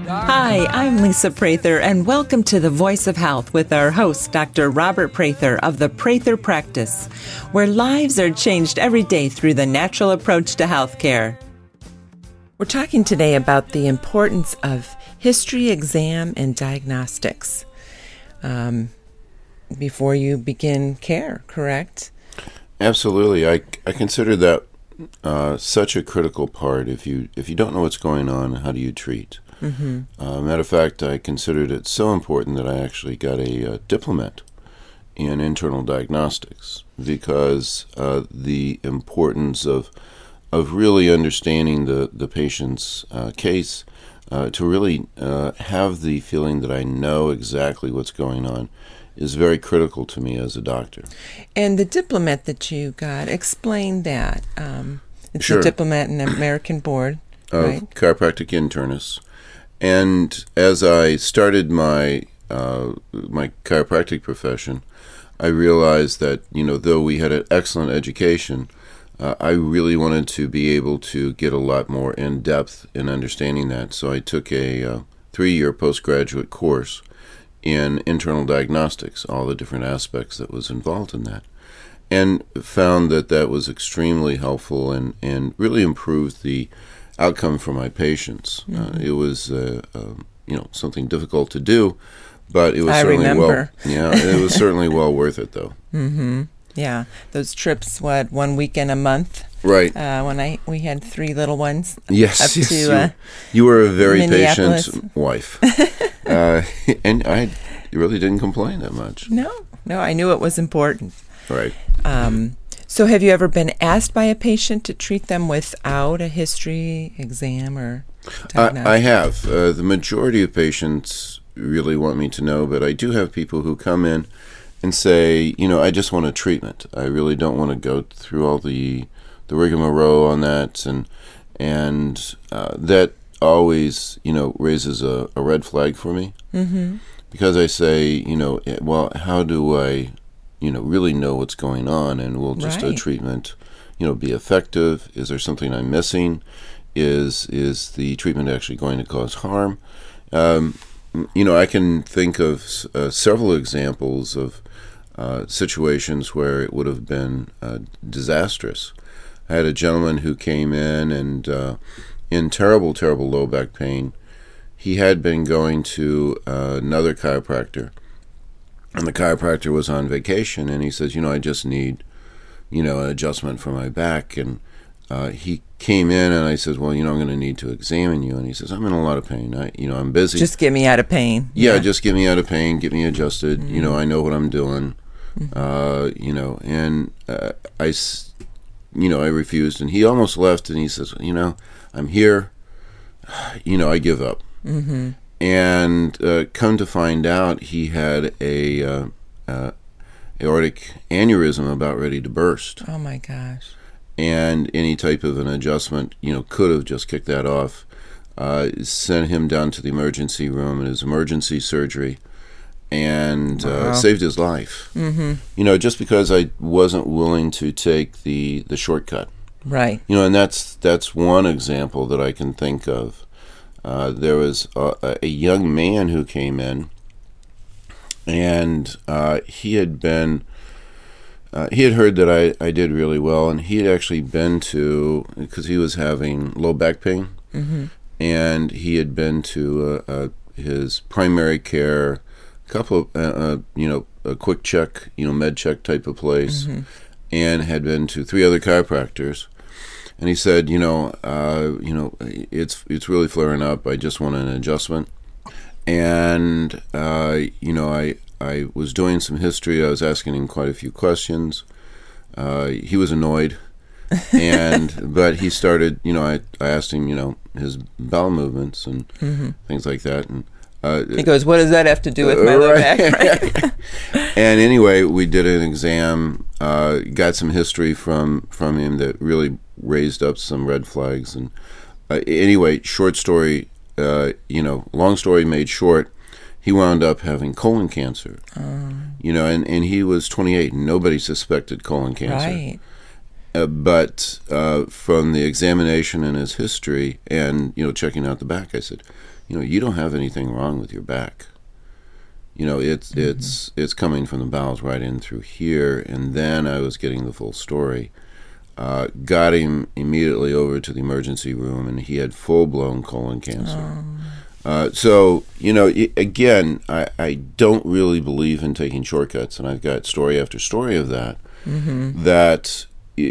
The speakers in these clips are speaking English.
Hi, I'm Lisa Prather, and welcome to The Voice of Health with our host, Dr. Robert Prather of the Prather Practice, where lives are changed every day through the natural approach to healthcare. We're talking today about the importance of history, exam, and diagnostics before you begin care, correct? Absolutely. I consider that such a critical part. If you don't know what's going on, how do you treat? Mm-hmm. Matter of fact, I considered it so important that I actually got a diplomate in internal diagnostics because the importance of really understanding the patient's case, to really have the feeling that I know exactly what's going on is very critical to me as a doctor. And the diplomate that you got, explain that. It's Sure. a diplomate in the American Board, right? Of chiropractic internists. And as I started my my chiropractic profession, I realized that, though we had an excellent education, I really wanted to be able to get a lot more in depth in understanding that. So I took a 3-year postgraduate course in internal diagnostics, all the different aspects that was involved in that, and found that was extremely helpful and really improved the outcome for my patients. Mm-hmm. It was something difficult to do, but it was it was certainly well worth it, though. Mm-hmm. Yeah, those trips, 1 weekend a month? Right. When we had 3 little ones. Yes, you were a very patient wife, and I really didn't complain that much. No, I knew it was important. Right. So have you ever been asked by a patient to treat them without a history, exam, or diagnosis? I have. The majority of patients really want me to know, but I do have people who come in and say, I just want a treatment. I really don't want to go through all the rigmarole on that, and that always, raises a red flag for me. Mm-hmm. Because I say, well, how do I really know what's going on, and will just a treatment, be effective? Is there something I'm missing? Is the treatment actually going to cause harm? I can think of several examples of situations where it would have been disastrous. I had a gentleman who came in and in terrible, terrible low back pain. He had been going to another chiropractor, and the chiropractor was on vacation, and he says, I just need, an adjustment for my back. And he came in, and I said, well, I'm going to need to examine you. And he says, I'm in a lot of pain. I'm busy. Just get me out of pain. Yeah, just get me out of pain, get me adjusted. Mm-hmm. I know what I'm doing. Mm-hmm. And I refused, and he almost left, and he says, I'm here. I give up. Mm-hmm. And come to find out, he had a aortic aneurysm about ready to burst. Oh my gosh! And any type of an adjustment, could have just kicked that off. Sent him down to the emergency room, and his emergency surgery, and saved his life. Mm-hmm. Just because I wasn't willing to take the shortcut. Right. And that's one example that I can think of. There was a young man who came in, and he had heard that I did really well, and he had actually been to, because he was having low back pain, mm-hmm. and he had been to his primary care, couple of, a quick check, med check type of place, mm-hmm. and had been to 3 other chiropractors. And he said, it's really flaring up. I just want an adjustment. And, I was doing some history. I was asking him quite a few questions. He was annoyed. But he started, I asked him, his bowel movements and mm-hmm. things like that. And he goes, what does that have to do with my low back? Right? And anyway, we did an exam, got some history from him that really raised up some red flags. And anyway, short story, long story made short, he wound up having colon cancer. And he was 28, and nobody suspected colon cancer. Right. But from the examination in his history and, checking out the back, I said, you don't have anything wrong with your back. It's coming from the bowels right in through here. And then I was getting the full story. Got him immediately over to the emergency room, and he had full-blown colon cancer. So, again, I don't really believe in taking shortcuts, and I've got story after story of that, that,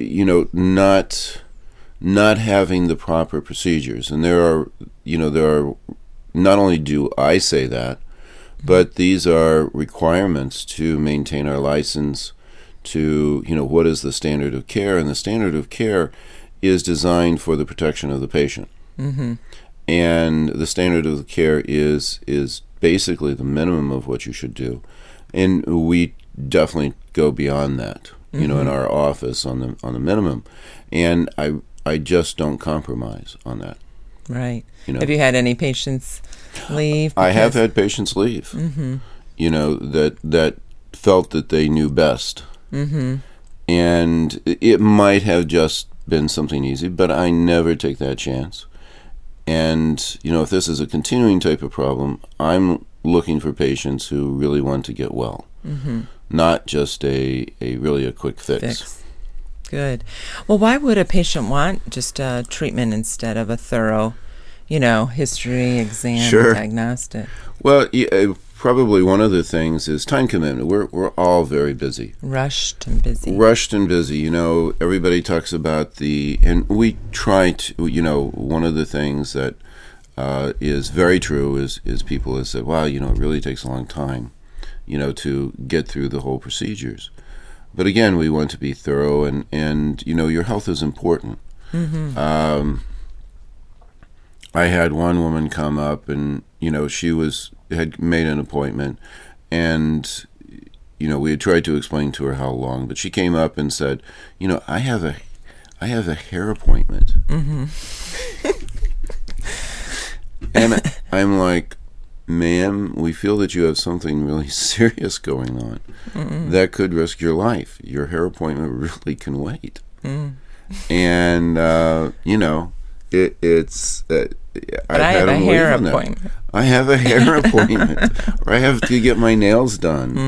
not having the proper procedures. And there are, not only do I say that, but these are requirements to maintain our license, to, what is the standard of care. And the standard of care is designed for the protection of the patient. And the standard of care is basically the minimum of what you should do. And we definitely go beyond that, in our office on the minimum. And I just don't compromise on that. Right. Have you had any patients leave? I have had patients leave, that felt that they knew best. And it might have just been something easy, but I never take that chance. And, if this is a continuing type of problem, I'm looking for patients who really want to get well, not just a quick fix. Good. Well, why would a patient want just a treatment instead of a thorough, history, exam, diagnostic? Well, probably one of the things is time commitment. We're all very busy. Rushed and busy. Everybody talks about and we try to, one of the things that is very true is people have said, wow, it really takes a long time, to get through the whole procedures. But again, we want to be thorough, and your health is important. I had one woman come up, and she had made an appointment, and we had tried to explain to her how long, but she came up and said, I have a hair appointment. And I'm like, ma'am, we feel that you have something really serious going on that could risk your life. Your hair appointment really can wait. And it's I have a hair appointment. I have a hair appointment, or I have to get my nails done.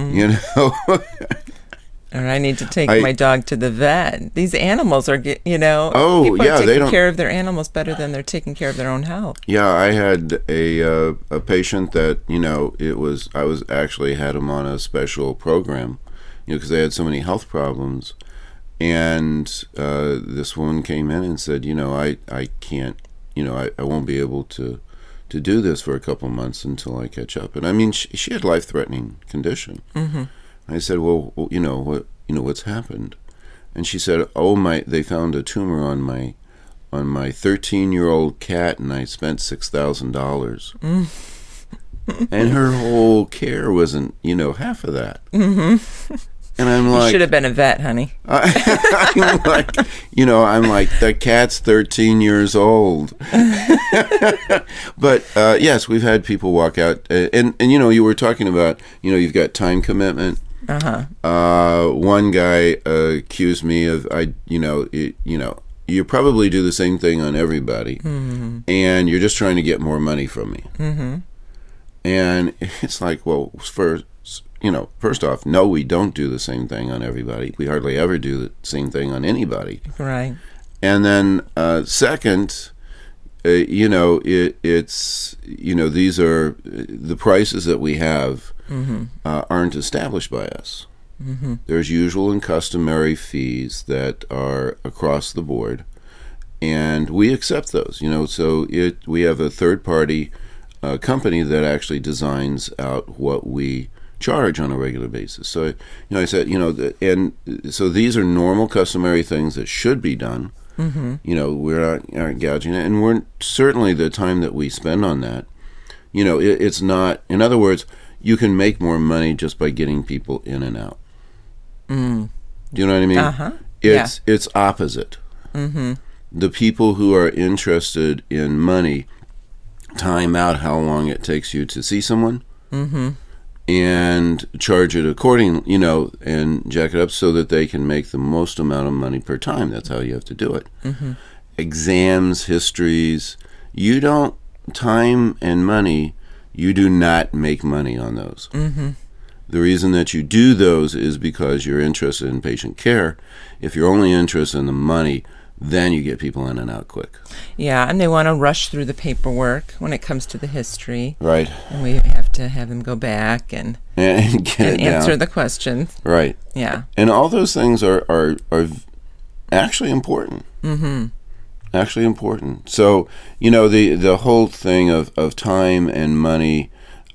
Or I need to take my dog to the vet. These animals are, people are taking care of their animals better than they're taking care of their own health. Yeah, I had a patient that, I was actually had him on a special program, because they had so many health problems. And this woman came in and said, I can't, I won't be able to do this for a couple months until I catch up. And I mean, she had life-threatening condition. I said, well, what's happened? And she said, they found a tumor on my 13-year-old cat, and I spent $6,000. And her whole care wasn't, half of that. And I'm like, you should have been a vet, honey. I'm like, the cat's 13 years old. But yes, we've had people walk out, and you were talking about, you've got time commitment. One guy accused me of, you probably do the same thing on everybody, and you're just trying to get more money from me. And it's like, well, first off, no, we don't do the same thing on everybody. We hardly ever do the same thing on anybody. Right. And then second, it's these are the prices that we have aren't established by us. There's usual and customary fees that are across the board, and we accept those. So we have a third party company that actually designs out what we charge on a regular basis. So I said, and so these are normal customary things that should be done. We're not gouging it, and we're certainly the time that we spend on that. It's not. In other words, you can make more money just by getting people in and out. Do you know what I mean? It's opposite. The people who are interested in money time out how long it takes you to see someone, and charge it accordingly, and jack it up so that they can make the most amount of money per time. That's how you have to do it. Exams, histories, you don't time and money, you do not make money on those. Mm-hmm. The reason that you do those is because you're interested in patient care. If you're only interested in the money, then you get people in and out quick. Yeah, and they want to rush through the paperwork when it comes to the history. Right. And we have to have them go back and answer the questions. Right. Yeah. And all those things are actually important. Mm-hmm. Actually important. So, the whole thing of time and money,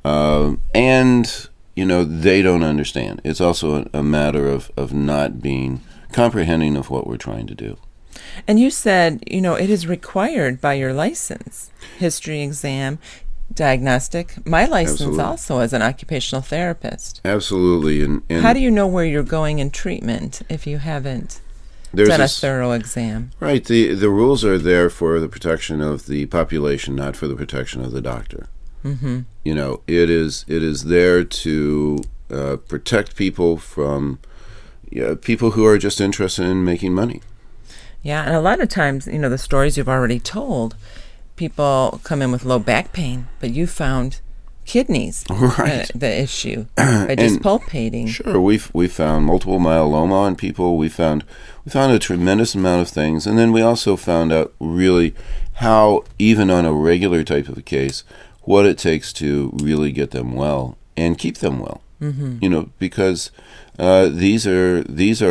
and, they don't understand. It's also a matter of not being comprehending of what we're trying to do. And you said, it is required by your license, history exam, diagnostic. My license Absolutely. Also as an occupational therapist. Absolutely. And how do you know where you're going in treatment if you haven't done a thorough exam? Right. The rules are there for the protection of the population, not for the protection of the doctor. Mm-hmm. It is there to protect people from people who are just interested in making money. Yeah, and a lot of times, the stories you've already told, people come in with low back pain, but you found kidneys, right. The issue, by just palpating. Sure, we found multiple myeloma in people. We found a tremendous amount of things, and then we also found out really how, even on a regular type of a case, what it takes to really get them well and keep them well. Mm-hmm. Because these are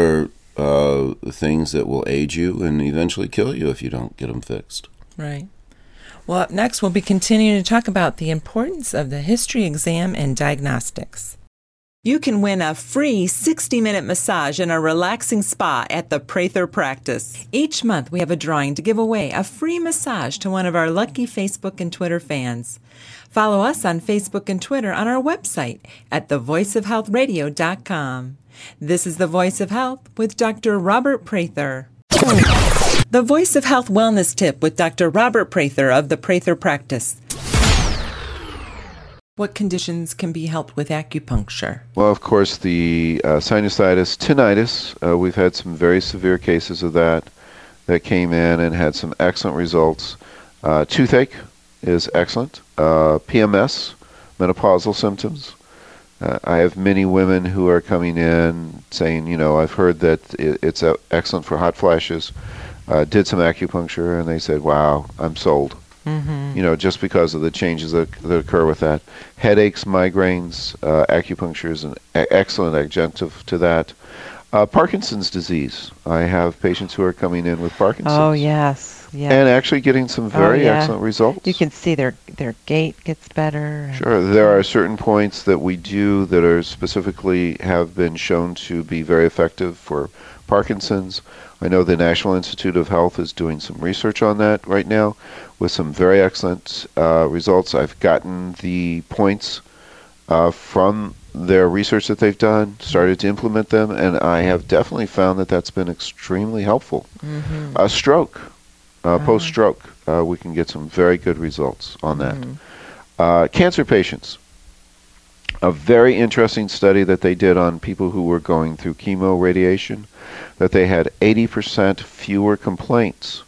things that will age you and eventually kill you if you don't get them fixed. Right. Well, up next, we'll be continuing to talk about the importance of the history exam and diagnostics. You can win a free 60-minute massage in a relaxing spa at the Prather Practice. Each month, we have a drawing to give away a free massage to one of our lucky Facebook and Twitter fans. Follow us on Facebook and Twitter on our website at thevoiceofhealthradio.com. This is The Voice of Health with Dr. Robert Prather. The Voice of Health Wellness Tip with Dr. Robert Prather of the Prather Practice. What conditions can be helped with acupuncture? Well, of course, the sinusitis, tinnitus. We've had some very severe cases of that came in and had some excellent results. Toothache is excellent. PMS, menopausal symptoms. I have many women who are coming in saying, I've heard that it's excellent for hot flashes. Did some acupuncture, and they said, wow, I'm sold. Mm-hmm. Just because of the changes that occur with that. Headaches, migraines, acupuncture is an excellent adjunctive to that. Parkinson's disease. I have patients who are coming in with Parkinson's. Oh, yes. Yes. And actually getting some very excellent results. You can see their gait gets better. Sure. There are certain points that we do that are specifically have been shown to be very effective for Parkinson's. I know the National Institute of Health is doing some research on that right now with some very excellent results. I've gotten the points from their research that they've done, started to implement them, and I have definitely found that that's been extremely helpful. Mm-hmm. Stroke. Post-stroke, we can get some very good results on that. Mm-hmm. Cancer patients. A very interesting study that they did on people who were going through chemo radiation, that they had 80% fewer complaints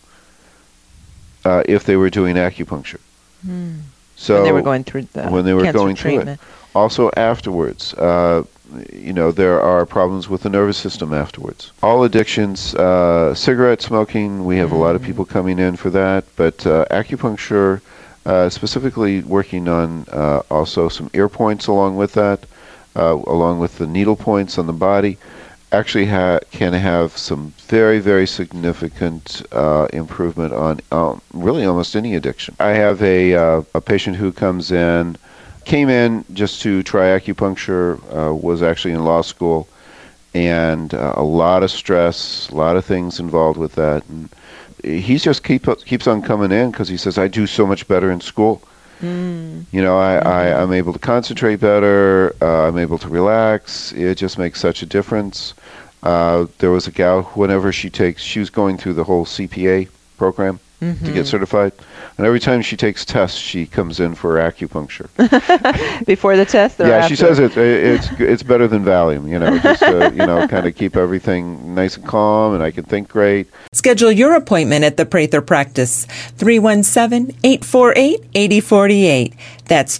if they were doing acupuncture. Mm. So when they were going through the treatment. Also afterwards, there are problems with the nervous system afterwards. All addictions, cigarette smoking, we have a lot of people coming in for that, but acupuncture, specifically working on also some ear points along with that, along with the needle points on the body, actually can have some very, very significant improvement on really almost any addiction. I have a patient who came in just to try acupuncture, was actually in law school, and a lot of stress, a lot of things involved with that. And he just keeps on coming in because he says, I do so much better in school. I'm able to concentrate better, I'm able to relax, it just makes such a difference. There was a gal, whenever she was going through the whole CPA program to get certified. And every time she takes tests, she comes in for acupuncture. Before the test, or after? She says it's better than Valium. Just to, kind of keep everything nice and calm, and I can think great. Schedule your appointment at the Prather Practice, 317-848-8048. That's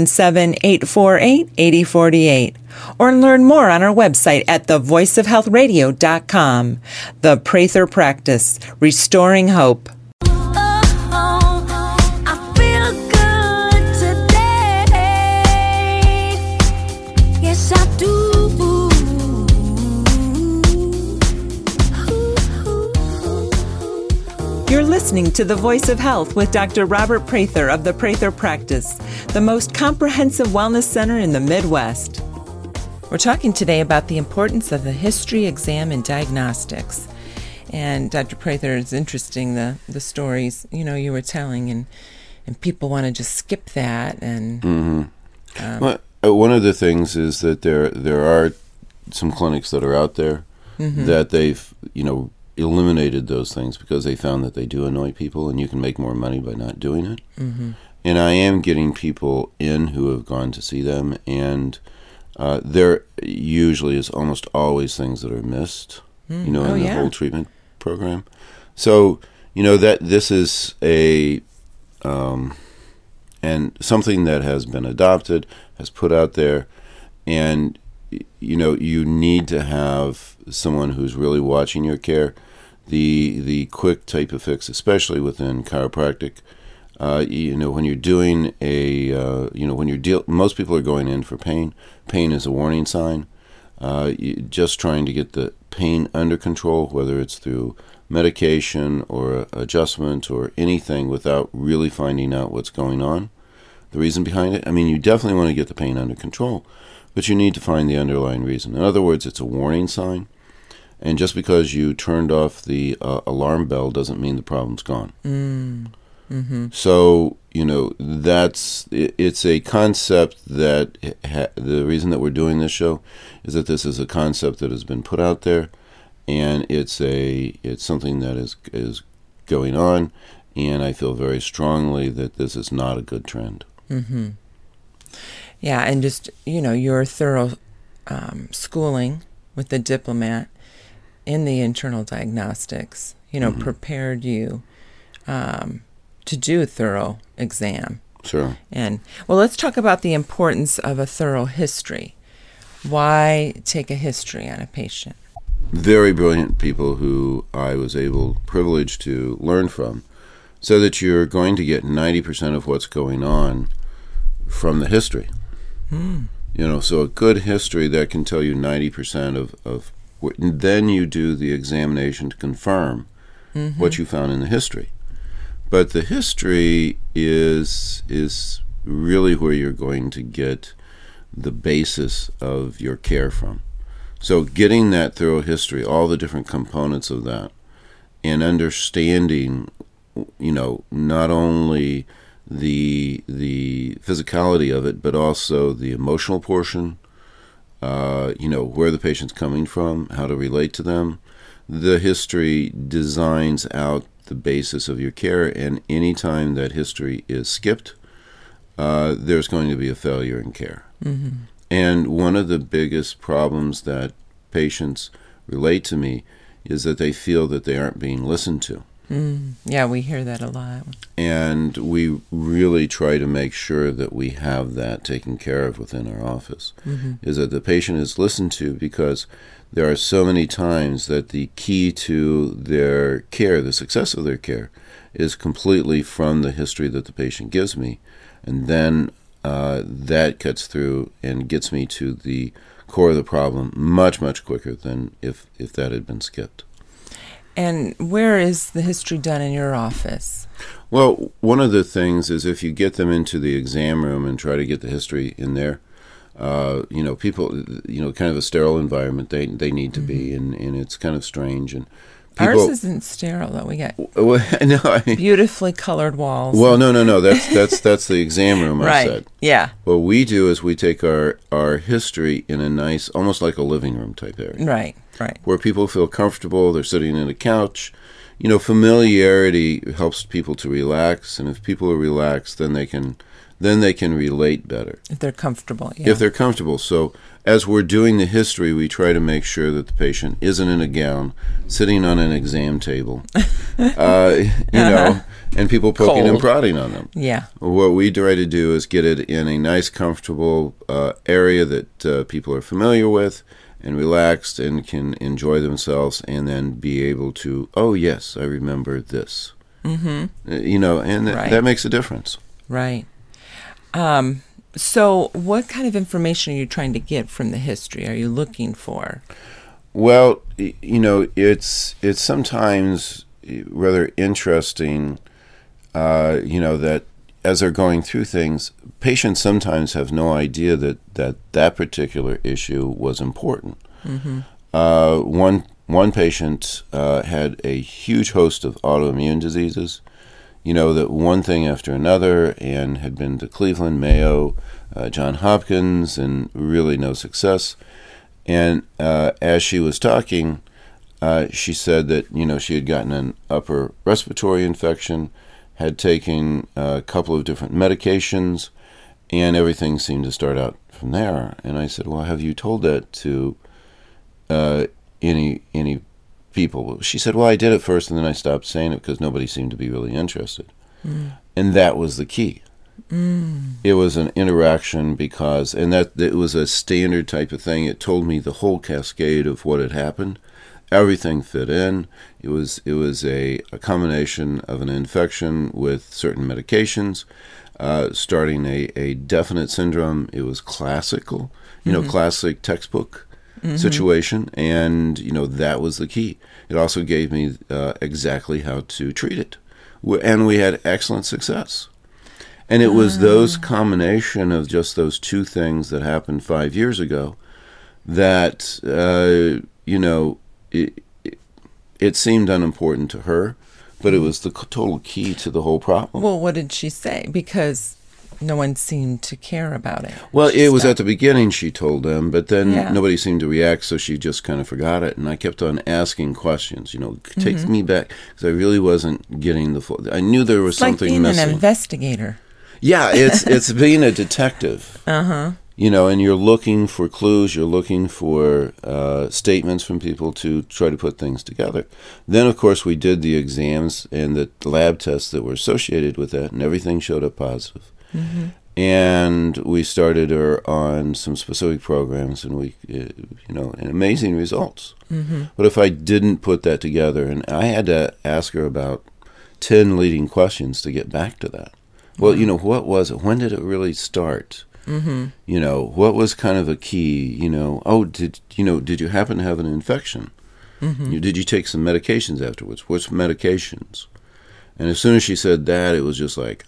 317-848-8048. Or learn more on our website at thevoiceofhealthradio.com. The Prather Practice, restoring hope. You're listening to The Voice of Health with Dr. Robert Prather of the Prather Practice, the most comprehensive wellness center in the Midwest. We're talking today about the importance of the history, exam, and diagnostics. And Dr. Prather, it's interesting, the stories, you were telling, and people want to just skip that. And well, one of the things is that there are some clinics that are out there that they've, eliminated those things because they found that they do annoy people, and you can make more money by not doing it. And I am getting people in who have gone to see them, and there usually is almost always things that are missed, in the whole treatment program. So, that this is a and something that has been adopted, has put out there, and you need to have someone who's really watching your care. The quick type of fix, especially within chiropractic, when you're doing most people are going in for pain. Pain is a warning sign. Just trying to get the pain under control, whether it's through medication or adjustment or anything, without really finding out what's going on, the reason behind it. I mean, you definitely want to get the pain under control, but you need to find the underlying reason. In other words, it's a warning sign. And just because you turned off the alarm bell doesn't mean the problem's gone. So, it's a concept that the reason that we're doing this show is that this is a concept that has been put out there, and it's something that is going on, and I feel very strongly that this is not a good trend. Yeah, and just, your thorough schooling with the diplomat in the internal diagnostics, prepared you to do a thorough exam. Sure. And, let's talk about the importance of a thorough history. Why take a history on a patient? Very brilliant people who I was privileged to learn from, so that you're going to get 90% of what's going on from the history. So a good history that can tell you 90% of and then you do the examination to confirm what you found in the history. But the history is really where you're going to get the basis of your care from. So getting that thorough history, all the different components of that, and understanding, not only the physicality of it, but also the emotional portion, where the patient's coming from, how to relate to them. The history designs out the basis of your care, and any time that history is skipped, there's going to be a failure in care. And one of the biggest problems that patients relate to me is that they feel that they aren't being listened to. Yeah, we hear that a lot. And we really try to make sure that we have that taken care of within our office, is that the patient is listened to, because there are so many times that the key to their care, the success of their care, is completely from the history that the patient gives me. And then that cuts through and gets me to the core of the problem much, much quicker than if that had been skipped. And where is the history done in your office? Well, one of the things is if you get them into the exam room and try to get the history in there, people, kind of a sterile environment they need to be, and it's kind of strange. And people, ours isn't sterile, though. We got beautifully colored walls. Well, no. That's the exam room, I right. said. Yeah. What we do is we take our history in a nice, almost like a living room type area. Right. Where people feel comfortable, they're sitting in a couch. Familiarity helps people to relax, and if people are relaxed, then they can relate better. If they're comfortable, yeah. If they're comfortable. So as we're doing the history, we try to make sure that the patient isn't in a gown, sitting on an exam table, and people poking and prodding on them. Yeah. What we try to do is get it in a nice, comfortable area that people are familiar with and relaxed and can enjoy themselves, and then be able to, oh, yes, I remember this. Mm-hmm. And that makes a difference. Right. So what kind of information are you trying to get from the history? Are you looking for? Well, it's sometimes rather interesting, that as they're going through things, patients sometimes have no idea that particular issue was important. Mm-hmm. One patient had a huge host of autoimmune diseases, that one thing after another, and had been to Cleveland, Mayo, Johns Hopkins, and really no success. And as she was talking, she said that, she had gotten an upper respiratory infection, had taken a couple of different medications, and everything seemed to start out from there. And I said, well, have you told that to any people? She said, well, I did at first, and then I stopped saying it because nobody seemed to be really interested. Mm. And that was the key. Mm. It was an interaction and that it was a standard type of thing. It told me the whole cascade of what had happened. Everything fit in. It was a combination of an infection with certain medications, starting a definite syndrome. It was classical, classic textbook situation, and that was the key. It also gave me exactly how to treat it, and we had excellent success. And it was those combination of just those two things that happened 5 years ago that it seemed unimportant to her, but it was the total key to the whole problem. Well, what did she say? Because no one seemed to care about it. Well, it was at the beginning she told them, but then nobody seemed to react, so she just kind of forgot it. And I kept on asking questions, take me back, because I really wasn't getting the full. I knew there was something missing. It's like being an investigator. Yeah, it's being a detective. Uh-huh. And you're looking for clues, you're looking for statements from people to try to put things together. Then, of course, we did the exams and the lab tests that were associated with that, and everything showed up positive. Mm-hmm. And we started her on some specific programs, and we, and amazing results. Mm-hmm. But if I didn't put that together, and I had to ask her about 10 leading questions to get back to that. Well, what was it? When did it really start? Mm-hmm. What was kind of a key? Did you happen to have an infection? Mm-hmm. Did you take some medications afterwards? Which medications? And as soon as she said that, it was just like,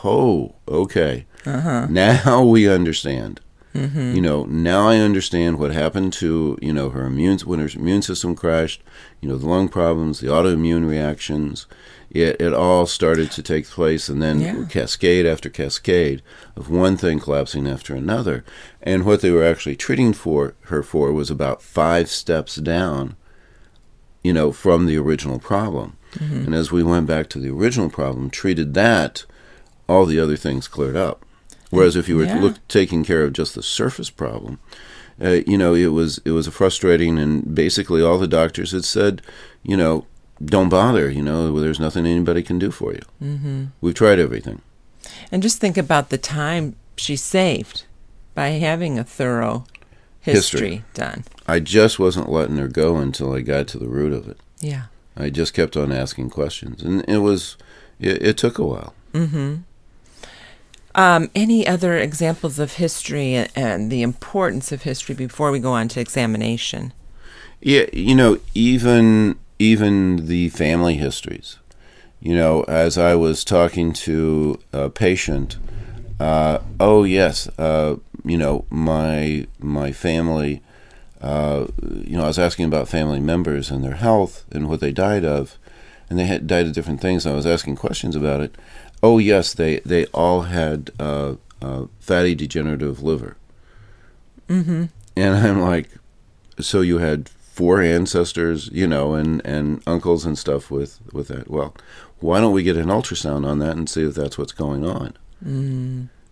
okay. Uh-huh. Now we understand. Mm-hmm. Now I understand what happened to, when her immune system crashed, the lung problems, the autoimmune reactions. It all started to take place, and then cascade after cascade of one thing collapsing after another. And what they were actually treating her for was about 5 steps down, from the original problem. Mm-hmm. And as we went back to the original problem, treated that, all the other things cleared up. Whereas if you were taking care of just the surface problem, it was a frustrating, and basically all the doctors had said, don't bother, there's nothing anybody can do for you. Mm-hmm. We've tried everything. And just think about the time she saved by having a thorough history done. I just wasn't letting her go until I got to the root of it. Yeah. I just kept on asking questions, and it took a while. Mm-hmm. Any other examples of history and the importance of history before we go on to examination? Yeah, even the family histories. As I was talking to a patient, my family, I was asking about family members and their health and what they died of, and they had died of different things. And I was asking questions about it. Oh, yes, they all had fatty degenerative liver. Mm-hmm. And I'm like, so you had 4 ancestors, and uncles and stuff with that. Well, why don't we get an ultrasound on that and see if that's what's going on? Mm.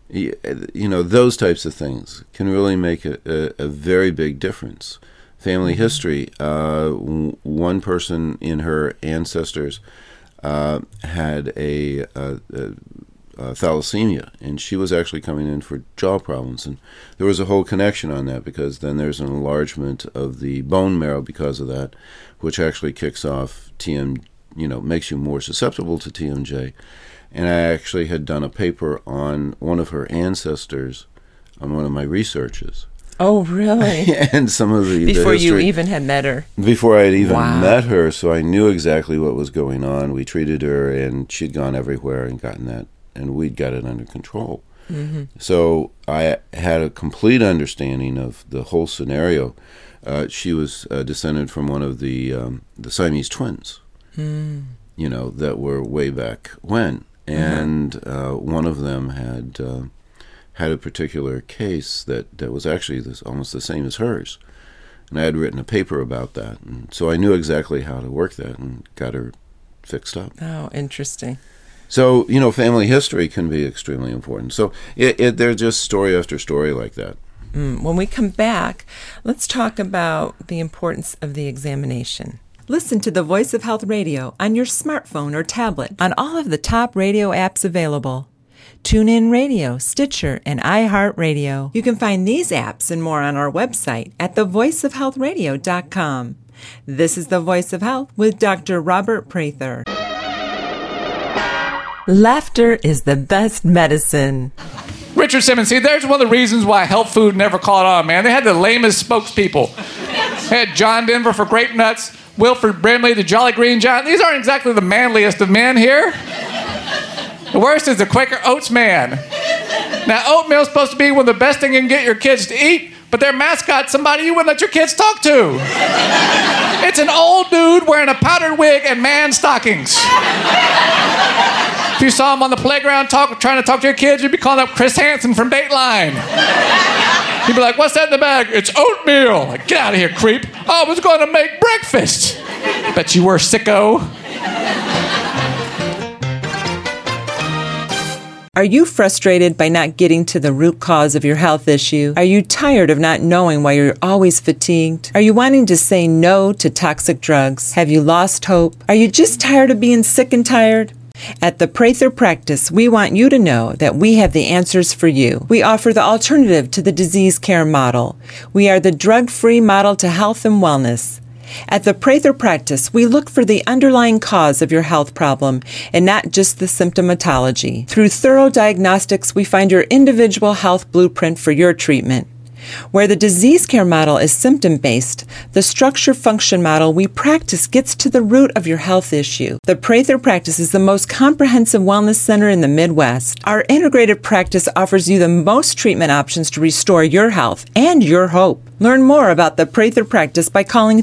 those types of things can really make a very big difference. Family history. One person in her ancestors had a thalassemia, and she was actually coming in for jaw problems, and there was a whole connection on that, because then there's an enlargement of the bone marrow because of that, which actually kicks off makes you more susceptible to TMJ. And I actually had done a paper on one of her ancestors on one of my researches. Oh, really? And some of the before history, you even had met her. Before I had even met her, so I knew exactly what was going on. We treated her, and she'd gone everywhere and gotten that, and we'd got it under control. Mm-hmm. So I had a complete understanding of the whole scenario. She was descended from one of the Siamese twins, that were way back when. And one of them had a particular case that was actually almost the same as hers. And I had written a paper about that. And so I knew exactly how to work that and got her fixed up. Oh, interesting. So, family history can be extremely important. So there's just story after story like that. When we come back, let's talk about the importance of the examination. Listen to the Voice of Health Radio on your smartphone or tablet on all of the top radio apps available. TuneIn Radio, Stitcher, and iHeartRadio. You can find these apps and more on our website at thevoiceofhealthradio.com. This is The Voice of Health with Dr. Robert Prather. Laughter is the best medicine. Richard Simmons, see, there's one of the reasons why health food never caught on, man. They had the lamest spokespeople. They had John Denver for Grape Nuts, Wilford Brimley, the Jolly Green Giant. These aren't exactly the manliest of men here. The worst is the Quaker Oats man. Now, oatmeal's supposed to be one of the best things you can get your kids to eat, but their mascot's somebody you wouldn't let your kids talk to. It's an old dude wearing a powdered wig and man stockings. If you saw him on the playground trying to talk to your kids, you'd be calling up Chris Hansen from Dateline. He'd be like, "What's that in the bag?" "It's oatmeal." Like, "Get out of here, creep." "Oh, I was going to make breakfast." Bet you were, sicko. Are you frustrated by not getting to the root cause of your health issue? Are you tired of not knowing why you're always fatigued? Are you wanting to say no to toxic drugs? Have you lost hope? Are you just tired of being sick and tired? At the Prather Practice, we want you to know that we have the answers for you. We offer the alternative to the disease care model. We are the drug-free model to health and wellness. At the Prather Practice, we look for the underlying cause of your health problem and not just the symptomatology. Through thorough diagnostics, we find your individual health blueprint for your treatment. Where the disease care model is symptom-based, the structure-function model we practice gets to the root of your health issue. The Prather Practice is the most comprehensive wellness center in the Midwest. Our integrated practice offers you the most treatment options to restore your health and your hope. Learn more about the Prather Practice by calling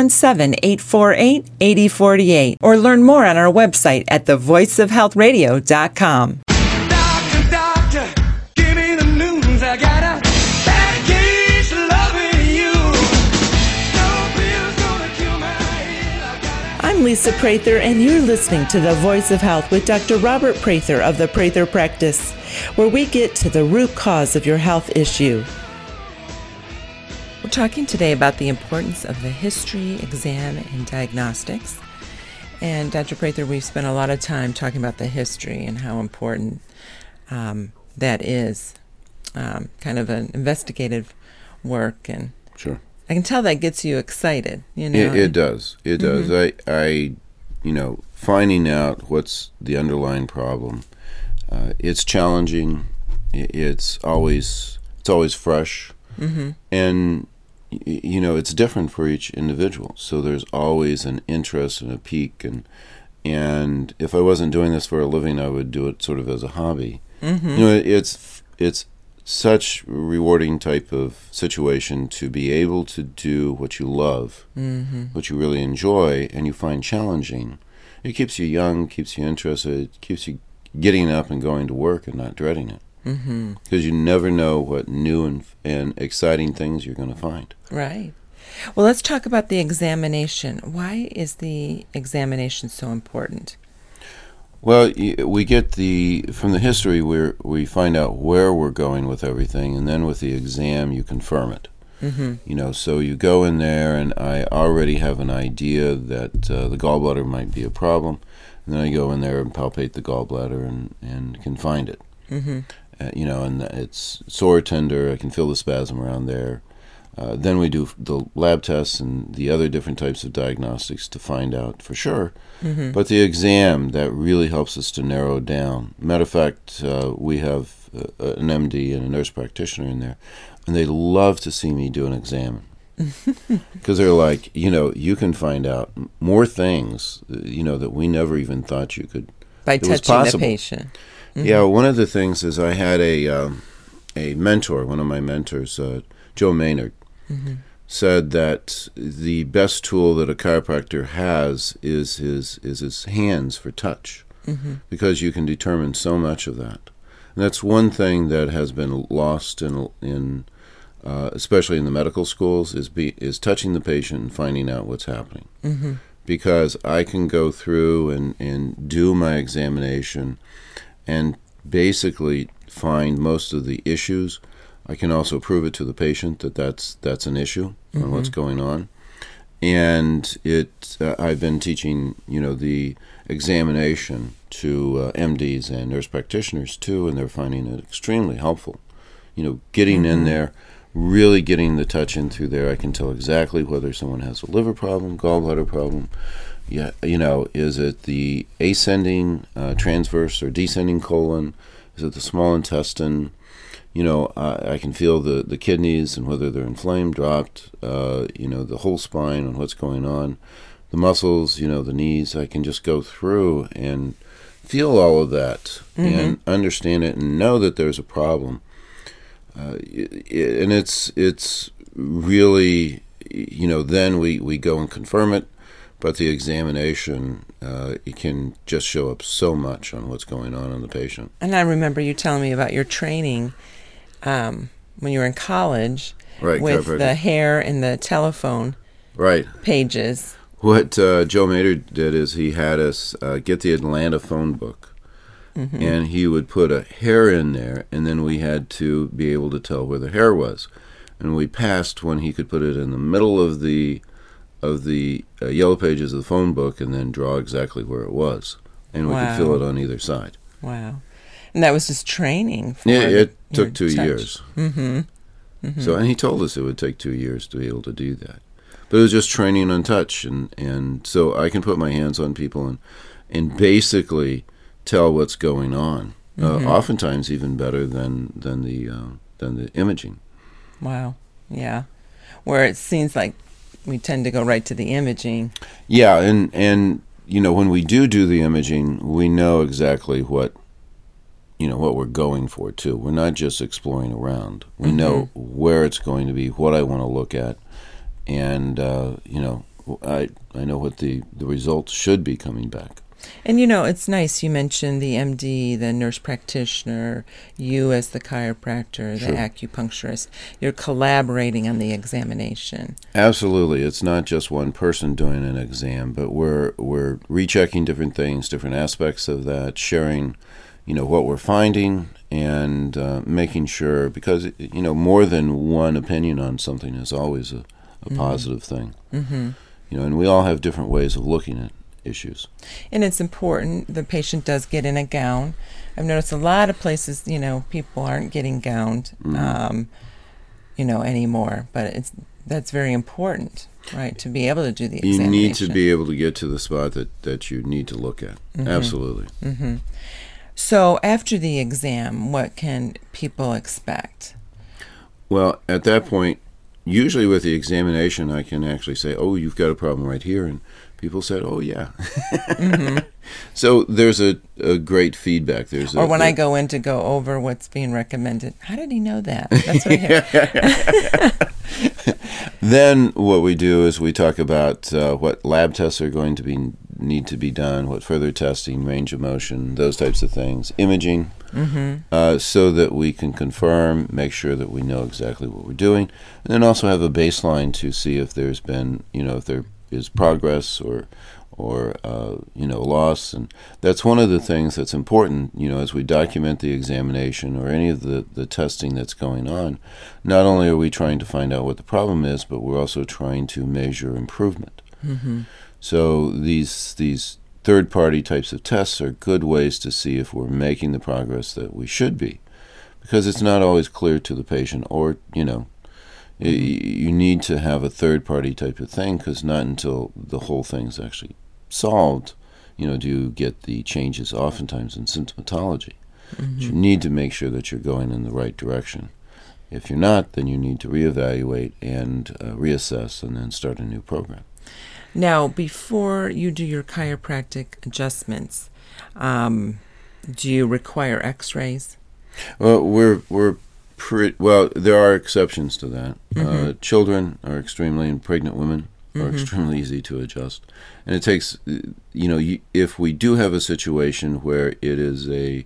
317-848-8048 or learn more on our website at thevoiceofhealthradio.com. Doctor, give me the news. I got a bad case of loving you. No pill's gonna kill my head. I'm Lisa Prather, and you're listening to The Voice of Health with Dr. Robert Prather of the Prather Practice, where we get to the root cause of your health issue. We're talking today about the importance of the history, exam, and diagnostics. And Dr. Prather, we've spent a lot of time talking about the history and how important that is. Kind of an investigative work, and sure, I can tell that gets you excited. It does. It does. I finding out what's the underlying problem. It's challenging. It's always fresh, and it's different for each individual. So there's always an interest and a pique, and if I wasn't doing this for a living, I would do it sort of as a hobby. It's such a rewarding type of situation to be able to do what you love, what you really enjoy, and you find challenging. It keeps you young, keeps you interested, it keeps you getting up and going to work and not dreading it. Because you never know what new and exciting things you're going to find. Right. Well, let's talk about the examination. Why is the examination so important? Well, we get from the history where we find out where we're going with everything, and then with the exam you confirm it. Mm-hmm. So you go in there, and I already have an idea that the gallbladder might be a problem, and then I go in there and palpate the gallbladder and can find it. Mm-hmm. And it's sore, tender. I can feel the spasm around there. Then we do the lab tests and the other different types of diagnostics to find out for sure. Mm-hmm. But the exam, that really helps us to narrow it down. Matter of fact, we have an MD and a nurse practitioner in there, and they love to see me do an exam. Because they're like, you can find out more things, that we never even thought you could. By touching the patient. Mm-hmm. Yeah, one of the things is I had a mentor, one of my mentors, Joe Maynard, mm-hmm. said that the best tool that a chiropractor has is his hands for touch, mm-hmm. because you can determine so much of that. And that's one thing that has been lost in especially in the medical schools, is touching the patient and finding out what's happening. Mm-hmm. Because I can go through and do my examination and basically find most of the issues. I can also prove it to the patient that's an issue mm-hmm. on what's going on. And I've been teaching, the examination to MDs and nurse practitioners too, and they're finding it extremely helpful. Getting mm-hmm. in there, really getting the touch in through there, I can tell exactly whether someone has a liver problem, gallbladder problem. Yeah, is it the ascending, transverse, or descending colon? Is it the small intestine? I can feel the kidneys and whether they're inflamed, dropped, the whole spine and what's going on. The muscles, the knees, I can just go through and feel all of that mm-hmm. and understand it and know that there's a problem. And it's really, then we go and confirm it, but the examination, it can just show up so much on what's going on in the patient. And I remember you telling me about your training when you were in college, right, with the hair and the telephone right. pages. What Joe Maynard did is he had us get the Atlanta phone book. Mm-hmm. And he would put a hair in there, and then we had to be able to tell where the hair was. And we passed when he could put it in the middle of the yellow pages of the phone book and then draw exactly where it was. And we could fill it on either side. Wow. And that was just training? It took 2 years. Mm-hmm. Mm-hmm. So, and he told us it would take 2 years to be able to do that. But it was just training on touch. And so I can put my hands on people and basically tell what's going on. Mm-hmm. Oftentimes even better than the imaging. Wow. Yeah. Where it seems like we tend to go right to the imaging. Yeah, and when we do the imaging, we know exactly what we're going for too. We're not just exploring around. We mm-hmm. know where it's going to be, what I want to look at, and I know what the results should be coming back. And it's nice you mentioned the MD, the nurse practitioner, you as the chiropractor, the acupuncturist. You're collaborating on the examination. Absolutely. It's not just one person doing an exam, but we're rechecking different things, different aspects of that, sharing, what we're finding, and making sure, because, more than one opinion on something is always a mm-hmm. positive thing. Mm-hmm. And we all have different ways of looking at issues. And it's important the patient does get in a gown. I've noticed a lot of places, people aren't getting gowned, mm-hmm. Anymore. But that's very important, right, to be able to do the examination. You need to be able to get to the spot that you need to look at. Mm-hmm. Absolutely. Mm-hmm. So after the exam, what can people expect? Well, at that point, usually with the examination, I can actually say, oh, you've got a problem right here, and people said, "Oh, yeah." Mm-hmm. So there's a great feedback. Or when I go in to go over what's being recommended, how did he know that? That's what I hear. Then what we do is we talk about what lab tests are going to need to be done, what further testing, range of motion, those types of things, imaging, mm-hmm. So that we can confirm, make sure that we know exactly what we're doing, and then also have a baseline to see if there's been, if there is progress or or loss. And that's one of the things that's important, as we document the examination or any of the testing that's going on. Not only are we trying to find out what the problem is, but we're also trying to measure improvement. Mm-hmm. So these third-party types of tests are good ways to see if we're making the progress that we should be, because it's not always clear to the patient, or, you need to have a third-party type of thing, because not until the whole thing's actually solved, do you get the changes oftentimes in symptomatology. Mm-hmm. But you need to make sure that you're going in the right direction. If you're not, then you need to reevaluate and reassess and then start a new program. Now, before you do your chiropractic adjustments, do you require x-rays? Well, there are exceptions to that. Mm-hmm. Children are extremely, and pregnant women are extremely easy to adjust. And it takes, if we do have a situation where it is a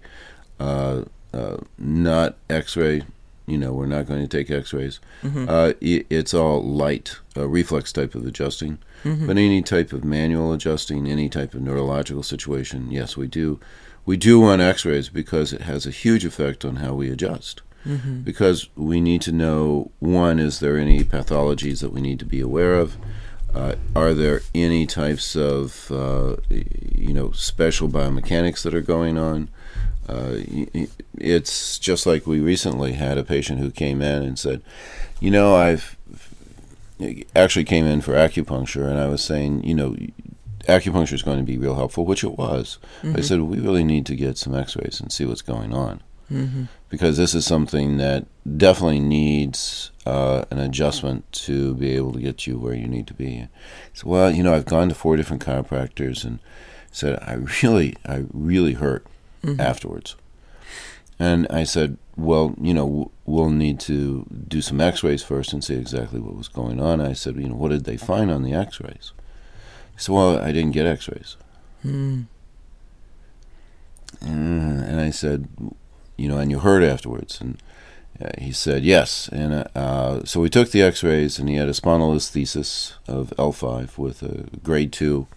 not x-ray, we're not going to take x-rays. Mm-hmm. It's all light, reflex type of adjusting. Mm-hmm. But any type of manual adjusting, any type of neurological situation, yes, we do. We do want x-rays because it has a huge effect on how we adjust. Mm-hmm. Because we need to know, one, is there any pathologies that we need to be aware of? Are there any types of, special biomechanics that are going on? It's just like we recently had a patient who came in and said, I've actually came in for acupuncture, and I was saying, acupuncture is going to be real helpful, which it was. Mm-hmm. I said, we really need to get some x-rays and see what's going on. Mm-hmm. Because this is something that definitely needs an adjustment to be able to get you where you need to be. So, I've gone to 4 different chiropractors and said, I really hurt afterwards. And I said, well, we'll need to do some x-rays first and see exactly what was going on. I said, what did they find on the x-rays? He said, well, I didn't get x-rays. And I said, and you hurt afterwards? And he said, yes. And so we took the x-rays, and he had a spondylolisthesis of L5 with a grade 2.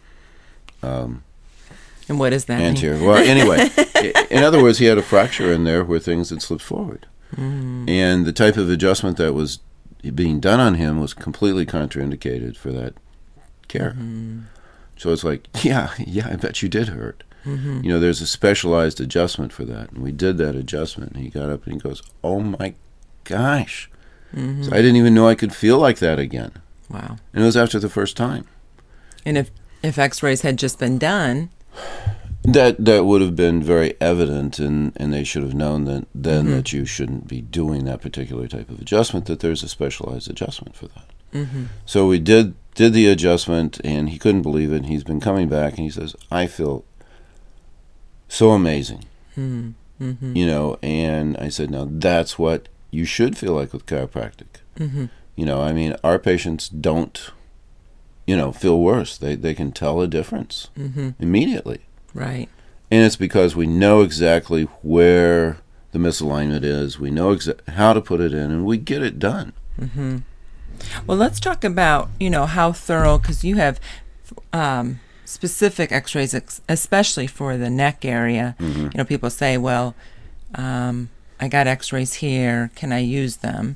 And what does that anterior mean? Well, anyway, in other words, he had a fracture in there where things had slipped forward. And the type of adjustment that was being done on him was completely contraindicated for that care. So it's like, yeah, I bet you did hurt. There's a specialized adjustment for that. And we did that adjustment. And he got up and he goes, oh my gosh. So I didn't even know I could feel like that again. Wow. And it was after the first time. And if x-rays had just been done, that would have been very evident, and they should have known that you shouldn't be doing that particular type of adjustment, that there's a specialized adjustment for that. So we did the adjustment, and he couldn't believe it, and he's been coming back, and he says, I feel so amazing. And I said, now that's what you should feel like with chiropractic. Our patients don't feel worse. They can tell a difference immediately. Right. And it's because we know exactly where the misalignment is. We know how to put it in, and we get it done. Well, let's talk about, how thorough, because you have specific x-rays, especially for the neck area. People say, well, I got x-rays here. Can I use them?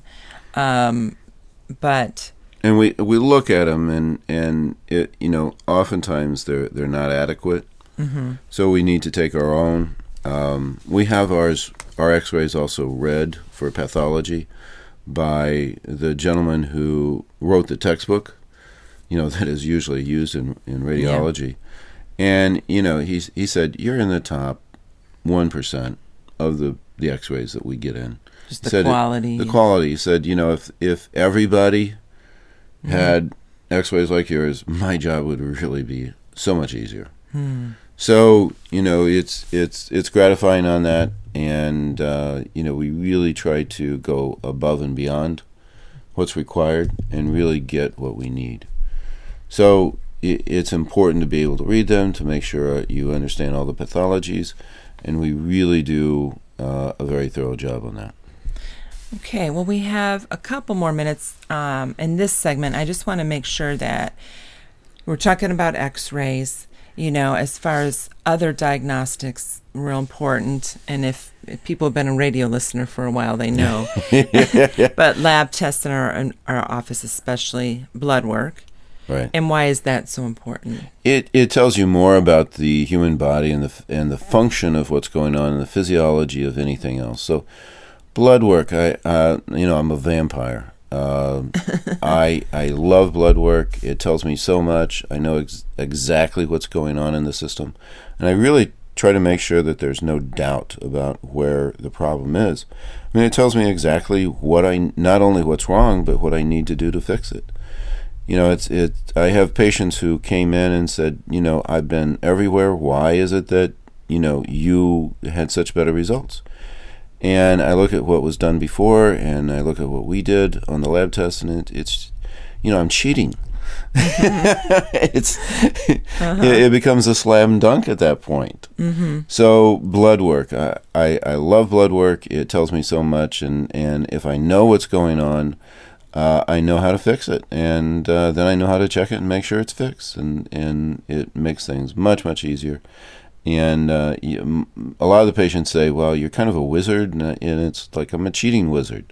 But... And we look at them, and it, oftentimes they're not adequate. So we need to take our own. We have our x-rays also read for pathology by the gentleman who wrote the textbook, that is usually used in radiology. And, he said, you're in the top 1% of the x-rays that we get in. Just the quality. The quality. He said, if everybody had x-rays like yours, my job would really be so much easier. So, it's gratifying on that, and, we really try to go above and beyond what's required and really get what we need. So it's important to be able to read them, to make sure you understand all the pathologies, and we really do a very thorough job on that. Okay, well, we have a couple more minutes in this segment. I just want to make sure that We're talking about x-rays, as far as other diagnostics, real important. And if people have been a radio listener for a while, they know. But lab tests in our office, especially blood work. Right. And why is that so important? It tells you more about the human body and the function of what's going on in the physiology of anything else. So blood work, I'm a vampire. I love blood work. It tells me so much. I know exactly what's going on in the system. And I really try to make sure that there's no doubt about where the problem is. I mean, it tells me exactly not only what's wrong, but what I need to do to fix it. I have patients who came in and said, I've been everywhere. Why is it that, you had such better results? And I look at what was done before, and I look at what we did on the lab test, and it's, I'm cheating. It becomes a slam dunk at that point. Mm-hmm. So blood work, I love blood work. It tells me so much, and if I know what's going on, I know how to fix it, and then I know how to check it and make sure it's fixed, and it makes things much, much easier. And a lot of the patients say, well, you're kind of a wizard, and it's like, I'm a cheating wizard.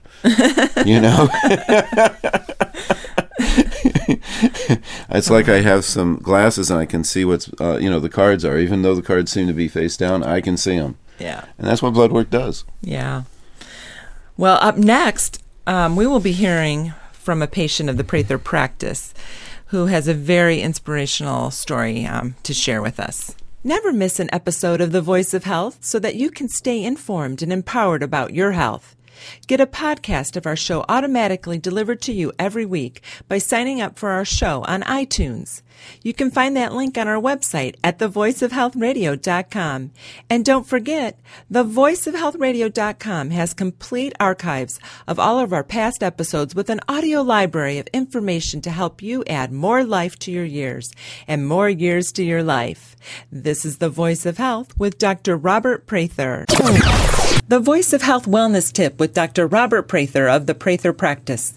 It's like I have some glasses and I can see what's, the cards are. Even though the cards seem to be face down, I can see them. Yeah. And that's what blood work does. Yeah. Well, up next, we will be hearing from a patient of the Prather practice who has a very inspirational story to share with us. Never miss an episode of The Voice of Health so that you can stay informed and empowered about your health. Get a podcast of our show automatically delivered to you every week by signing up for our show on iTunes. You can find that link on our website at thevoiceofhealthradio.com. And don't forget, thevoiceofhealthradio.com has complete archives of all of our past episodes with an audio library of information to help you add more life to your years and more years to your life. This is The Voice of Health with Dr. Robert Prather. The Voice of Health Wellness Tip with Dr. Robert Prather of the Prather Practice.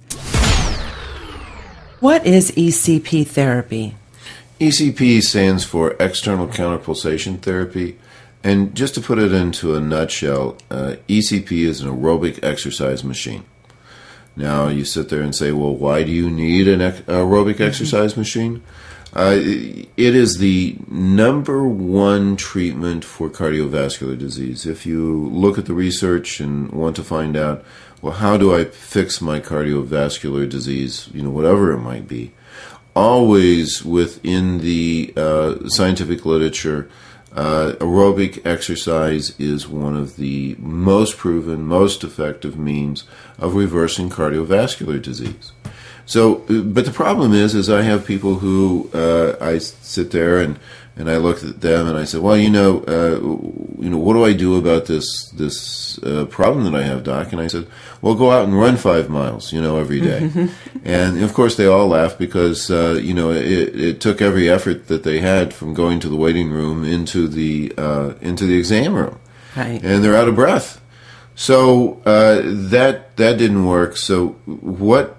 What is ECP therapy? ECP stands for External Counterpulsation Therapy. And just to put it into a nutshell, ECP is an aerobic exercise machine. Now, you sit there and say, well, why do you need an aerobic exercise machine? It is the number one treatment for cardiovascular disease. If you look at the research and want to find out, well, how do I fix my cardiovascular disease, whatever it might be, always within the scientific literature, aerobic exercise is one of the most proven, most effective means of reversing cardiovascular disease. So, but the problem is I have people who I sit there and I look at them and I say, well, what do I do about this problem that I have, Doc? And I said, well, go out and run 5 miles, every day. And of course they all laugh because it took every effort that they had from going to the waiting room into the exam room, right. And they're out of breath. So that didn't work. So what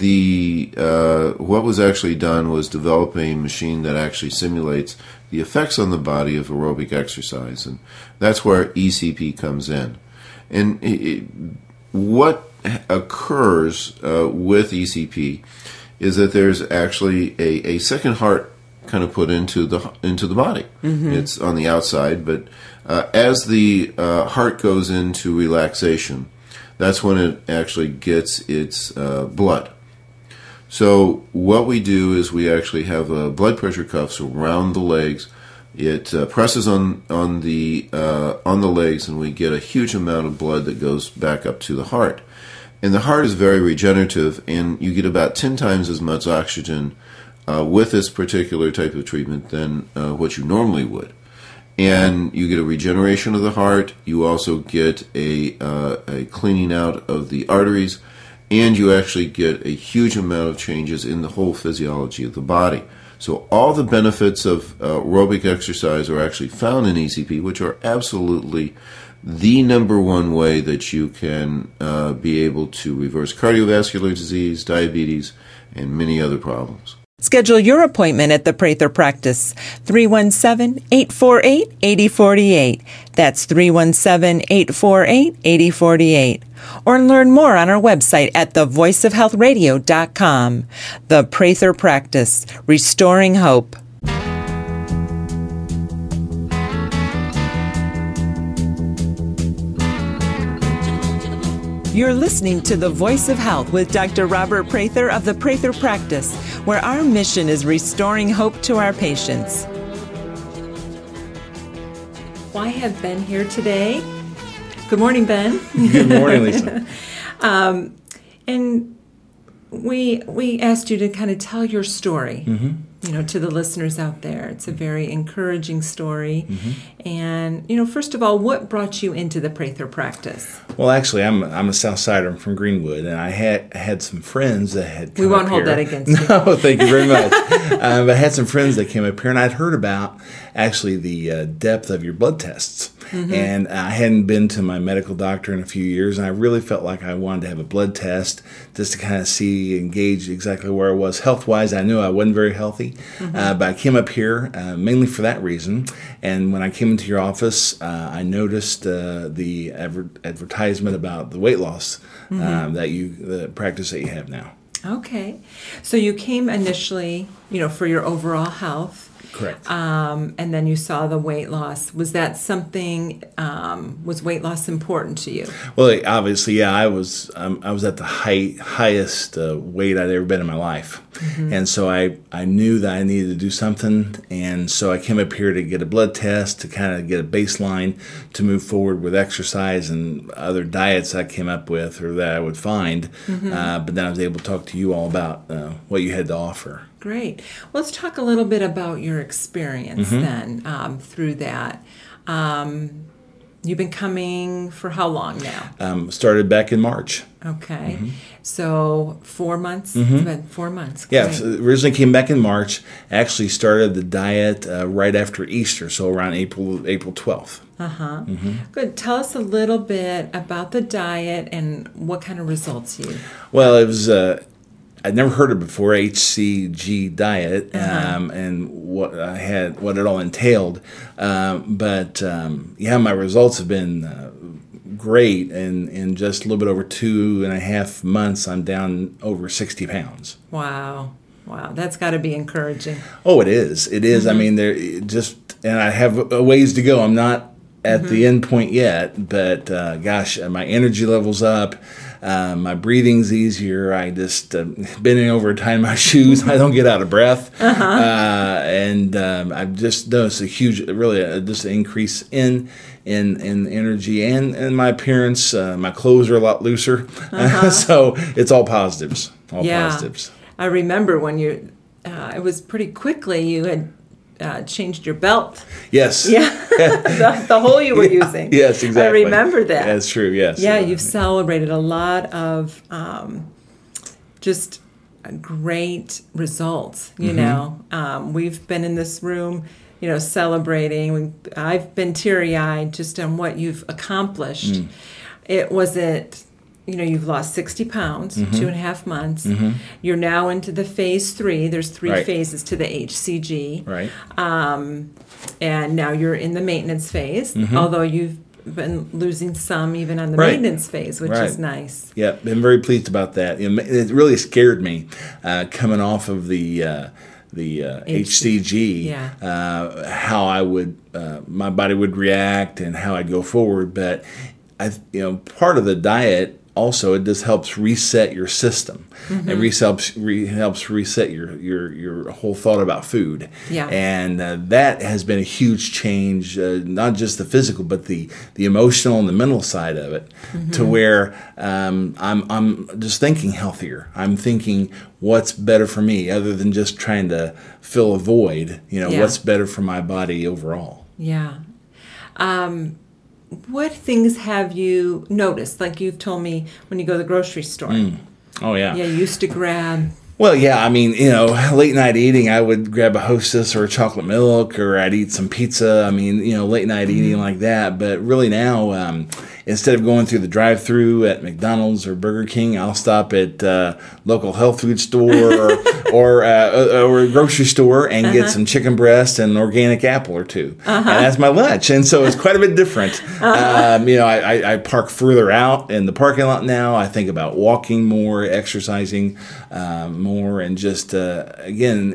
was actually done was develop a machine that actually simulates the effects on the body of aerobic exercise, and that's where ECP comes in. And what occurs with ECP is that there's actually a second heart kind of put into the body. Mm-hmm. It's on the outside, but as the heart goes into relaxation, that's when it actually gets its blood. So what we do is we actually have blood pressure cuffs around the legs. It presses on the legs, and we get a huge amount of blood that goes back up to the heart. And the heart is very regenerative, and you get about 10 times as much oxygen with this particular type of treatment than what you normally would. And you get a regeneration of the heart. You also get a cleaning out of the arteries. And you actually get a huge amount of changes in the whole physiology of the body. So all the benefits of aerobic exercise are actually found in ECP, which are absolutely the number one way that you can be able to reverse cardiovascular disease, diabetes, and many other problems. Schedule your appointment at the Prather Practice, 317-848-8048. That's 317-848-8048. Or learn more on our website at thevoiceofhealthradio.com. The Prather Practice, restoring hope. You're listening to The Voice of Health with Dr. Robert Prather of the Prather Practice, where our mission is restoring hope to our patients. Well, I have Ben here today. Good morning, Ben. Good morning, Lisa. And we asked you to kind of tell your story, to the listeners out there. It's a very encouraging story. And, first of all, what brought you into the Prather Practice? Well, actually, I'm a South Sider. I'm from Greenwood, and I had some friends that had come We won't up hold here. that against you. No, thank you very much. But I had some friends that came up here, and I'd heard about, actually, the depth of your blood tests. And I hadn't been to my medical doctor in a few years, and I really felt like I wanted to have a blood test just to kind of see and gauge exactly where I was health-wise. I knew I wasn't very healthy, but I came up here mainly for that reason. And when I came into your office, I noticed the advertisement about the weight loss the practice that you have now. Okay. So you came initially, for your overall health. Correct. And then you saw the weight loss. Was that something? Was weight loss important to you? Well, obviously, yeah. I was at the highest weight I'd ever been in my life, and so I knew that I needed to do something, and so I came up here to get a blood test to kind of get a baseline to move forward with exercise and other diets I came up with or that I would find. But then I was able to talk to you all about what you had to offer. Great. Well, let's talk a little bit about your experience then through that. You've been coming for how long now? Started back in March. Okay. So 4 months? It's been 4 months. Yeah, Great. so originally came back in March. Actually started the diet right after Easter, so around April 12th. Good. Tell us a little bit about the diet and what kind of results you. Well, it was... I'd never heard of it before, HCG diet, and what it all entailed. But my results have been great. And in just a little bit over 2.5 months, I'm down over 60 pounds. Wow, that's got to be encouraging. Oh, it is. It is. I mean, and I have a ways to go. I'm not at the end point yet, but my energy level's up. My breathing's easier. I just bending over, tying my shoes. I don't get out of breath, and I've just noticed a huge, just an increase in energy and my appearance. My clothes are a lot looser, so it's all positives. Positives. I remember when it was pretty quickly you had. Changed your belt. Yes. Yeah. the hole you were using. Yes, exactly. I remember that. That's true, yes. Yeah, you've celebrated a lot of just great results, We've been in this room, celebrating. I've been teary-eyed just on what you've accomplished. It wasn't... you've lost 60 pounds, 2.5 months. You're now into the phase 3. There's 3 phases to the HCG. Right. And now you're in the maintenance phase, although you've been losing some even on the maintenance phase, which is nice. Yeah, been very pleased about that. It really scared me coming off of the HCG, how I would, my body would react and how I'd go forward. But part of the diet. Also, it just helps reset your system. It helps reset your whole thought about food. Yeah. And that has been a huge change, not just the physical, but the emotional and the mental side of it, to where I'm just thinking healthier. I'm thinking what's better for me, other than just trying to fill a void. What's better for my body overall. Yeah. What things have you noticed? Like you've told me when you go to the grocery store. Oh, yeah. Yeah, you used to grab... Well, yeah, I mean, late night eating, I would grab a Hostess or a chocolate milk, or I'd eat some pizza. I mean, late night eating like that. But really now, instead of going through the drive-through at McDonald's or Burger King, I'll stop at local health food store or a grocery store and get some chicken breast and an organic apple or two. And that's my lunch. And so it's quite a bit different. I park further out in the parking lot now. I think about walking more, exercising more, and just, again,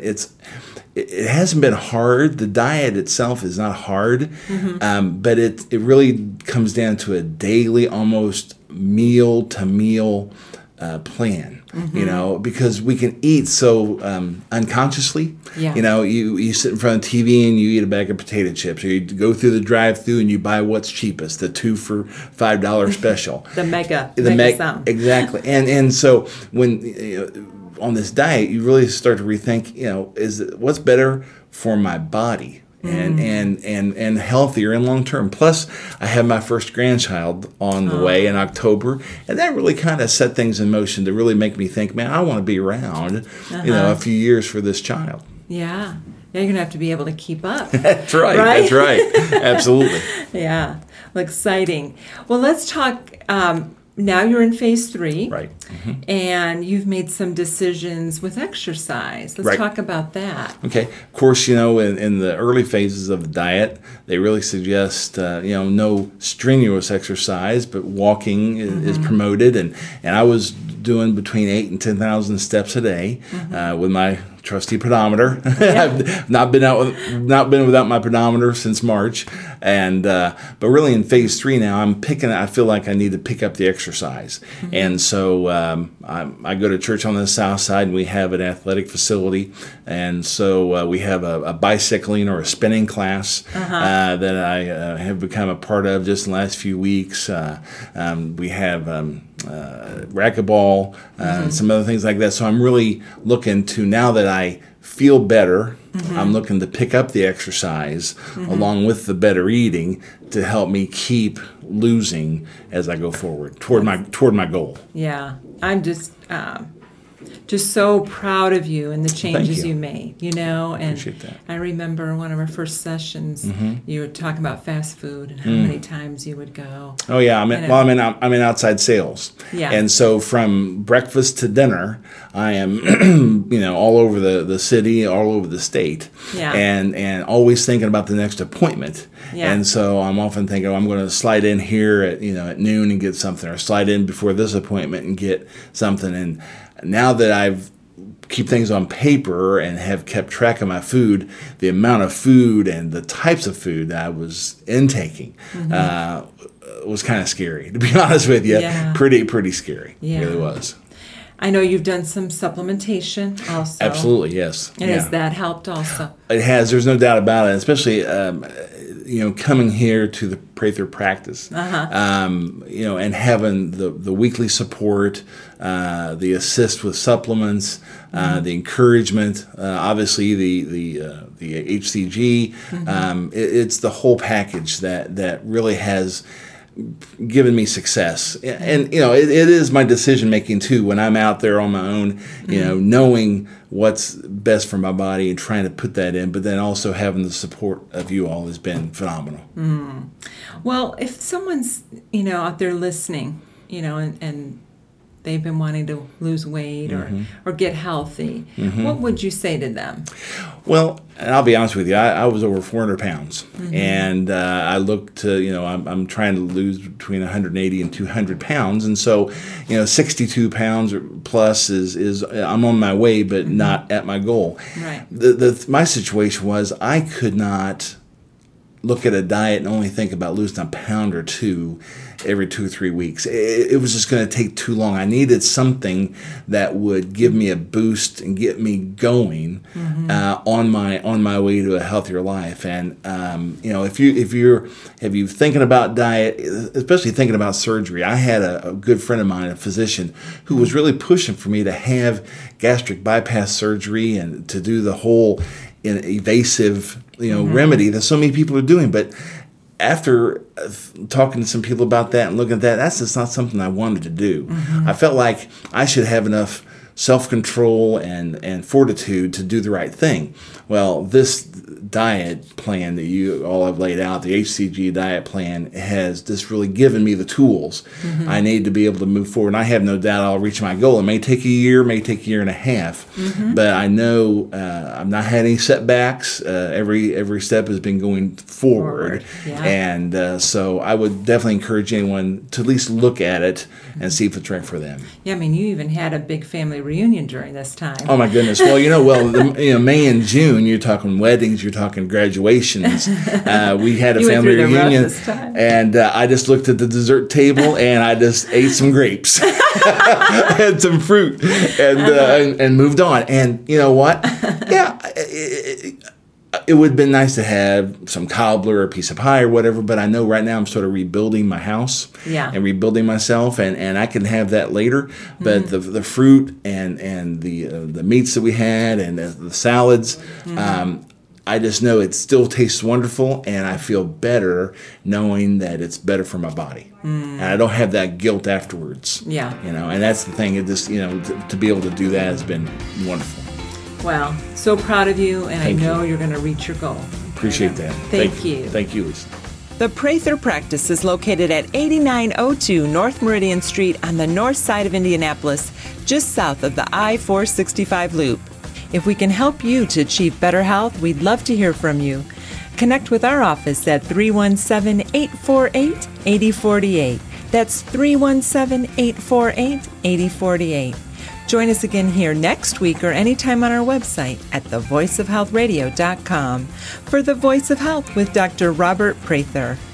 it hasn't been hard. The diet itself is not hard, but it really comes down to a daily, almost meal-to-meal plan. Because we can eat so unconsciously. Yeah. You sit in front of TV and you eat a bag of potato chips, or you go through the drive-through and you buy what's cheapest, the 2 for $5 special. The mega sum. Exactly. And so when on this diet, you really start to rethink, what's better for my body and healthier and long term. Plus, I have my first grandchild on the way in October, and that really kind of set things in motion to really make me think, man, I want to be around, a few years for this child. Yeah. You're going to have to be able to keep up. That's right. That's right. Absolutely. Yeah. Well, exciting. Well, let's talk. Now you're in phase 3. Right. And you've made some decisions with exercise. Let's talk about that. Okay. Of course, in the early phases of the diet, they really suggest, no strenuous exercise, but walking is promoted. And I was doing between 8,000 and 10,000 steps a day with my trusty pedometer. I've not been without my pedometer since March, but really in phase 3 now, I feel like I need to pick up the exercise, and so I go to church on the south side, and we have an athletic facility, and so we have a bicycling or a spinning class that I have become a part of just in the last few weeks. We have racquetball, and some other things like that. So I'm really looking to, now that I feel better, I'm looking to pick up the exercise along with the better eating to help me keep losing as I go forward toward my goal. Yeah, I'm just so proud of you and the changes you made, and appreciate that. I remember one of our first sessions, you were talking about fast food and how many times you would go. Oh yeah, I'm in outside sales. Yeah. And so from breakfast to dinner, I am all over the city, all over the state. Yeah. And always thinking about the next appointment. Yeah. And so I'm often thinking, I'm going to slide in here at noon and get something, or slide in before this appointment and get something. And now that I've keep things on paper and have kept track of my food, the amount of food and the types of food that I was intaking was kind of scary, to be honest with you. Yeah. Pretty scary. Yeah. It really was. I know you've done some supplementation also. Absolutely, yes. And has that helped also? It has. There's no doubt about it, especially coming here to the Prather practice, and having the weekly support, the assist with supplements, the encouragement, obviously the HCG. It's the whole package that really has given me success. And it is my decision making too when I'm out there on my own, knowing what's best for my body and trying to put that in, but then also having the support of you all has been phenomenal. Well, if someone's out there listening, and they've been wanting to lose weight or get healthy, what would you say to them? Well, and I'll be honest with you, I was over 400 pounds, and I look to, I'm trying to lose between 180 and 200 pounds, and so, 62 pounds or plus is I'm on my way, but not at my goal. Right. My situation was I could not look at a diet and only think about losing a pound or two every 2 or 3 weeks. It was just going to take too long. I needed something that would give me a boost and get me going on my way to a healthier life. And if you're thinking about diet, especially thinking about surgery, I had a good friend of mine, a physician, who was really pushing for me to have gastric bypass surgery and to do the whole evasive remedy that so many people are doing. But after talking to some people about that and looking at that, that's just not something I wanted to do. I felt like I should have enough self-control and fortitude to do the right thing. Well, this diet plan that you all have laid out, the HCG diet plan, has just really given me the tools I need to be able to move forward. And I have no doubt I'll reach my goal. It may take a year, may take a year and a half, but I know I've not had any setbacks. Every step has been going forward. Yeah. And so I would definitely encourage anyone to at least look at it and see if it's right for them. Yeah, I mean, you even had a big family reunion during this time. Oh my goodness! Well, May and June, you're talking weddings, you're talking graduations. We had a family reunion, and I just looked at the dessert table and I just ate some grapes, had some fruit, and moved on. And you know what? Yeah. It would have been nice to have some cobbler or a piece of pie or whatever, but I know right now I'm sort of rebuilding my house and rebuilding myself, and I can have that later. But the fruit and the meats that we had and the salads, I just know it still tastes wonderful, and I feel better knowing that it's better for my body. And I don't have that guilt afterwards. Yeah. And that's the thing. It just, to be able to do that has been wonderful. Well, so proud of you, and I know you're going to reach your goal. Appreciate that. Thank you. Thank you, Lisa. The Prather Practice is located at 8902 North Meridian Street on the north side of Indianapolis, just south of the I-465 loop. If we can help you to achieve better health, we'd love to hear from you. Connect with our office at 317-848-8048. That's 317-848-8048. Join us again here next week or anytime on our website at thevoiceofhealthradio.com for The Voice of Health with Dr. Robert Prather.